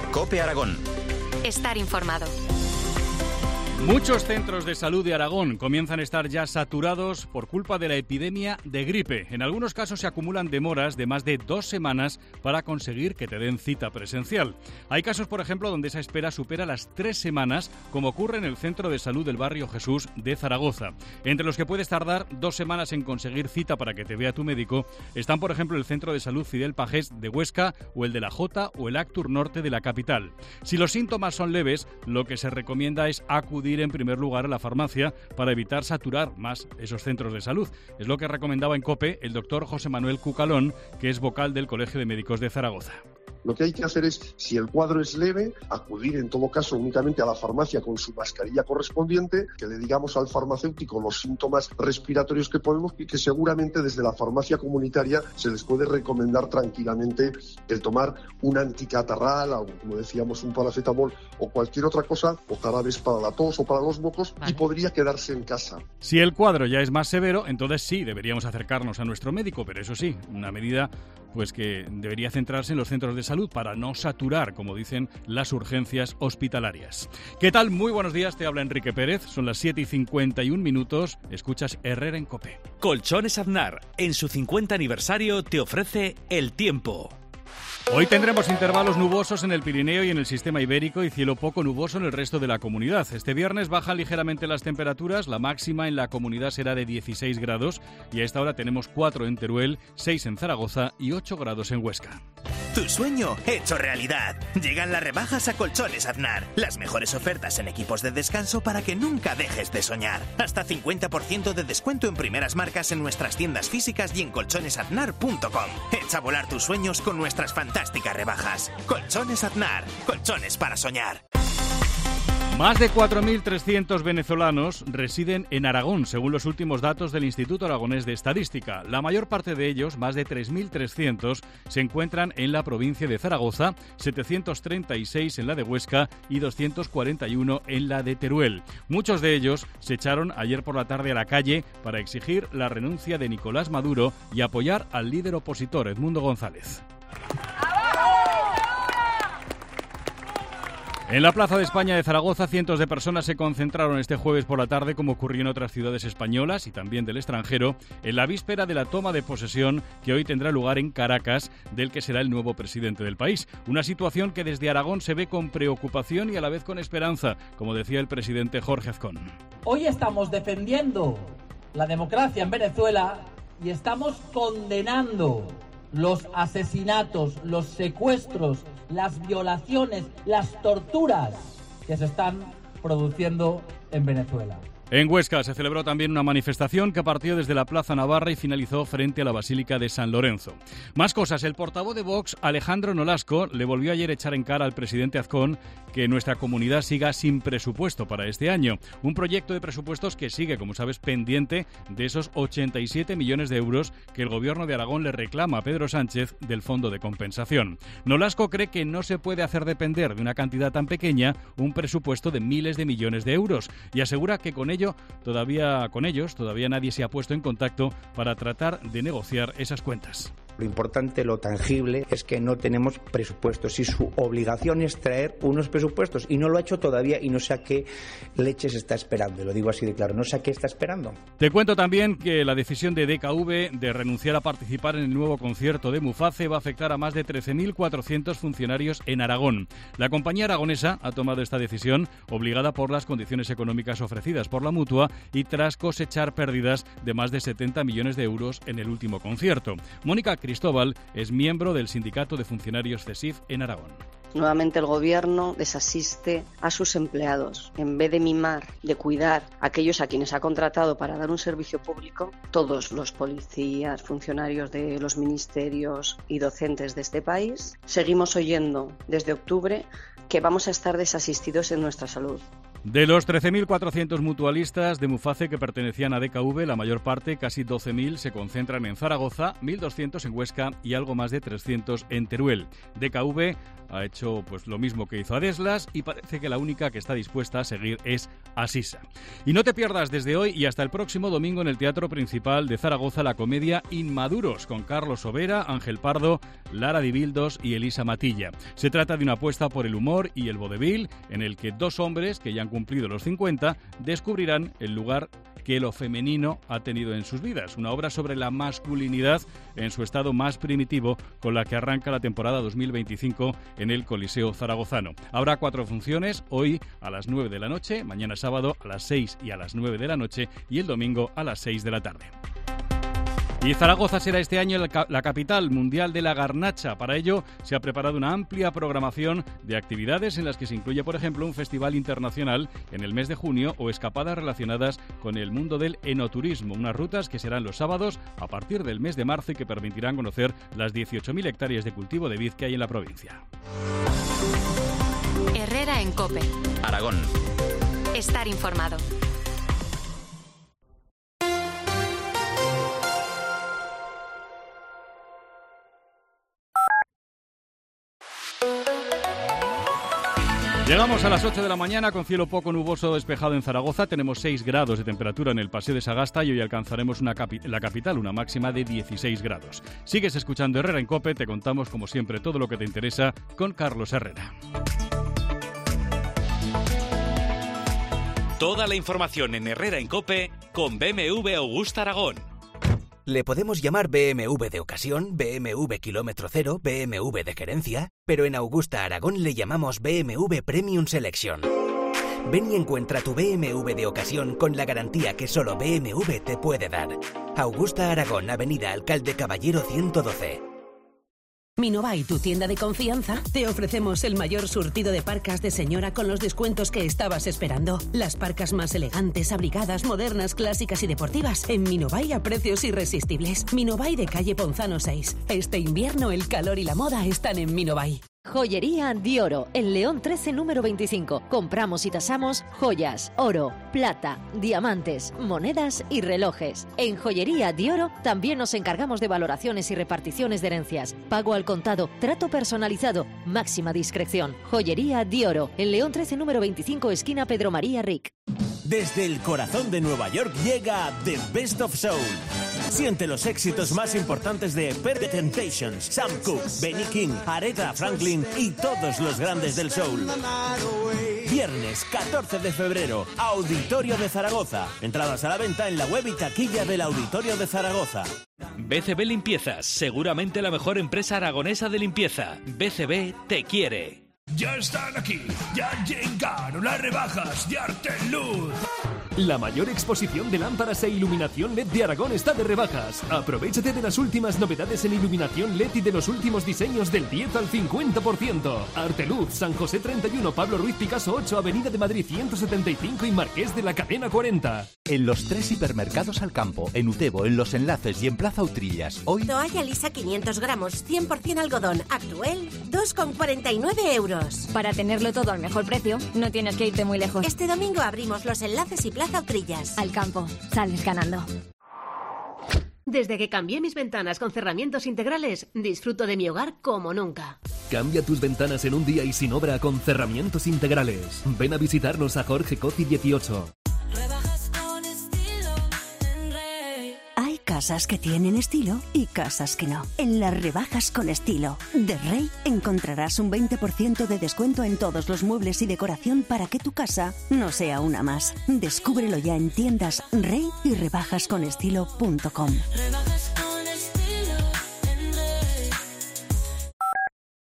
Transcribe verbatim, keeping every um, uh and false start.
COPE Aragón. Estar informado. Muchos centros de salud de Aragón comienzan a estar ya saturados por culpa de la epidemia de gripe. En algunos casos se acumulan demoras de más de dos semanas para conseguir que te den cita presencial. Hay casos, por ejemplo, donde esa espera supera las tres semanas, como ocurre en el Centro de Salud del Barrio Jesús de Zaragoza. Entre los que puedes tardar dos semanas en conseguir cita para que te vea tu médico están, por ejemplo, el Centro de Salud Fidel Pagés de Huesca o el de la Jota o el Actur Norte de la capital. Si los síntomas son leves, lo que se recomienda es acudir en primer lugar a la farmacia para evitar saturar más esos centros de salud. Es lo que recomendaba en COPE el doctor José Manuel Cucalón, que es vocal del Colegio de Médicos de Zaragoza. Lo que hay que hacer es, si el cuadro es leve, acudir en todo caso únicamente a la farmacia con su mascarilla correspondiente, que le digamos al farmacéutico los síntomas respiratorios que podemos y que seguramente desde la farmacia comunitaria se les puede recomendar tranquilamente el tomar un anticatarral, o como decíamos un paracetamol o cualquier otra cosa, o jarabes para la tos o para los mocos, vale. Y podría quedarse en casa. Si el cuadro ya es más severo, entonces sí, deberíamos acercarnos a nuestro médico, pero eso sí, una medida pues que debería centrarse en los centros de salud para no saturar, como dicen, las urgencias hospitalarias. ¿Qué tal? Muy buenos días, te habla Enrique Pérez, son las siete y cincuenta y un minutos, escuchas Herrera en COPE. Colchones Aznar, en su cincuenta aniversario, te ofrece el tiempo. Hoy tendremos intervalos nubosos en el Pirineo y en el sistema ibérico y cielo poco nuboso en el resto de la comunidad. Este viernes bajan ligeramente las temperaturas, la máxima en la comunidad será de dieciséis grados y a esta hora tenemos cuatro en Teruel, seis en Zaragoza y ocho grados en Huesca. Tu sueño hecho realidad. Llegan las rebajas a Colchones Aznar. Las mejores ofertas en equipos de descanso para que nunca dejes de soñar. Hasta cincuenta por ciento de descuento en primeras marcas en nuestras tiendas físicas y en colchones aznar punto com. Echa a volar tus sueños con nuestras fantásticas rebajas. Colchones Aznar. Colchones para soñar. Más de cuatro mil trescientos venezolanos residen en Aragón, según los últimos datos del Instituto Aragonés de Estadística. La mayor parte de ellos, más de tres mil trescientos, se encuentran en la provincia de Zaragoza, setecientos treinta y seis en la de Huesca y doscientos cuarenta y uno en la de Teruel. Muchos de ellos se echaron ayer por la tarde a la calle para exigir la renuncia de Nicolás Maduro y apoyar al líder opositor, Edmundo González. En la Plaza de España de Zaragoza, cientos de personas se concentraron este jueves por la tarde, como ocurrió en otras ciudades españolas y también del extranjero, en la víspera de la toma de posesión que hoy tendrá lugar en Caracas, del que será el nuevo presidente del país. Una situación que desde Aragón se ve con preocupación y a la vez con esperanza, como decía el presidente Jorge Azcón. Hoy estamos defendiendo la democracia en Venezuela y estamos condenando los asesinatos, los secuestros, las violaciones, las torturas que se están produciendo en Venezuela. En Huesca se celebró también una manifestación que partió desde la Plaza Navarra y finalizó frente a la Basílica de San Lorenzo. Más cosas, el portavoz de Vox, Alejandro Nolasco, le volvió ayer a echar en cara al presidente Azcón que nuestra comunidad siga sin presupuesto para este año. Un proyecto de presupuestos que sigue, como sabes, pendiente de esos ochenta y siete millones de euros que el gobierno de Aragón le reclama a Pedro Sánchez del Fondo de Compensación. Nolasco cree que no se puede hacer depender de una cantidad tan pequeña un presupuesto de miles de millones de euros y asegura que con ello Todavía con ellos todavía nadie se ha puesto en contacto para tratar de negociar esas cuentas. Lo importante, lo tangible, es que no tenemos presupuestos y su obligación es traer unos presupuestos y no lo ha hecho todavía y no sé a qué leches está esperando, lo digo así de claro, no sé a qué está esperando. Te cuento también que la decisión de D K V de renunciar a participar en el nuevo concierto de Muface va a afectar a más de trece mil cuatrocientos funcionarios en Aragón. La compañía aragonesa ha tomado esta decisión obligada por las condiciones económicas ofrecidas por la Mutua y tras cosechar pérdidas de más de setenta millones de euros en el último concierto. Mónica Cristóbal es miembro del Sindicato de Funcionarios CESIF en Aragón. Nuevamente el gobierno desasiste a sus empleados. En vez de mimar, de cuidar a aquellos a quienes ha contratado para dar un servicio público, todos los policías, funcionarios de los ministerios y docentes de este país, seguimos oyendo desde octubre que vamos a estar desasistidos en nuestra salud. De los trece mil cuatrocientos mutualistas de Muface que pertenecían a D K V, la mayor parte, casi doce mil, se concentran en Zaragoza, mil doscientos en Huesca y algo más de trescientos en Teruel. D K V ha hecho pues lo mismo que hizo Adeslas y parece que la única que está dispuesta a seguir es Asisa. Y no te pierdas desde hoy y hasta el próximo domingo en el Teatro Principal de Zaragoza la comedia Inmaduros con Carlos Sobera, Ángel Pardo, Lara Dibildos y Elisa Matilla. Se trata de una apuesta por el humor y el vodevil en el que dos hombres que ya han cumplido los cincuenta descubrirán el lugar que lo femenino ha tenido en sus vidas. Una obra sobre la masculinidad en su estado más primitivo con la que arranca la temporada dos mil veinticinco en el Coliseo Zaragozano. Habrá cuatro funciones, hoy a las nueve de la noche, mañana sábado a las seis y a las nueve de la noche y el domingo a las seis de la tarde. Y Zaragoza será este año la capital mundial de la garnacha. Para ello se ha preparado una amplia programación de actividades en las que se incluye, por ejemplo, un festival internacional en el mes de junio o escapadas relacionadas con el mundo del enoturismo. Unas rutas que serán los sábados a partir del mes de marzo y que permitirán conocer las dieciocho mil hectáreas de cultivo de vid que hay en la provincia. Herrera en COPE. Aragón. Estar informado. Llegamos a las ocho de la mañana con cielo poco nuboso despejado en Zaragoza. Tenemos seis grados de temperatura en el Paseo de Sagasta y hoy alcanzaremos una capi- la capital una máxima de dieciséis grados. Sigues escuchando Herrera en COPE, te contamos como siempre todo lo que te interesa con Carlos Herrera. Toda la información en Herrera en COPE con B M W Augusta Aragón. Le podemos llamar B M W de ocasión, B M W kilómetro cero, B M W de gerencia, pero en Augusta Aragón le llamamos B M W Premium Selection. Ven y encuentra tu B M W de ocasión con la garantía que solo B M W te puede dar. Augusta Aragón, Avenida Alcalde Caballero ciento doce. Minobuy, tu tienda de confianza, te ofrecemos el mayor surtido de parcas de señora con los descuentos que estabas esperando. Las parcas más elegantes, abrigadas, modernas, clásicas y deportivas en Minobuy a precios irresistibles. Minobuy de calle Ponzano seis. Este invierno el calor y la moda están en Minobuy. Joyería Dioro, en León trece número veinticinco. Compramos y tasamos joyas, oro, plata, diamantes, monedas y relojes. En Joyería Dioro también nos encargamos de valoraciones y reparticiones de herencias. Pago al contado, trato personalizado, máxima discreción. Joyería Dioro, en León trece número veinticinco, esquina Pedro María Ric. Desde el corazón de Nueva York llega The Best of Soul. Siente los éxitos más importantes de The Temptations, Sam Cooke, Benny King, Aretha Franklin y todos los grandes del soul. Viernes catorce de febrero, Auditorio de Zaragoza. Entradas a la venta en la web y taquilla del Auditorio de Zaragoza. B C B Limpiezas, seguramente la mejor empresa aragonesa de limpieza. B C B te quiere. Ya están aquí, ya llegaron las rebajas de Arteluz. La mayor exposición de lámparas e iluminación L E D de Aragón está de rebajas. Aprovéchate de las últimas novedades en iluminación L E D y de los últimos diseños del diez al cincuenta por ciento. Arteluz, San José treinta y uno, Pablo Ruiz Picasso ocho, Avenida de Madrid ciento setenta y cinco y Marqués de la Cadena cuarenta. En los tres hipermercados Al Campo, en Utebo, en Los Enlaces y en Plaza Utrillas, hoy... Toalla lisa quinientos gramos, cien por ciento algodón, Actuel, dos con cuarenta y nueve euros. Para tenerlo todo al mejor precio, no tienes que irte muy lejos. Este domingo abrimos Los Enlaces y Plaza Utrillas. Al Campo, sales ganando. Desde que cambié mis ventanas con cerramientos integrales, disfruto de mi hogar como nunca. Cambia tus ventanas en un día y sin obra con cerramientos integrales. Ven a visitarnos a Jorge Coti dieciocho. Casas que tienen estilo y casas que no. En las rebajas con estilo de Rey encontrarás un veinte por ciento de descuento en todos los muebles y decoración para que tu casa no sea una más. Descúbrelo ya en tiendas Rey y rebajas con estilo punto com. Rebajas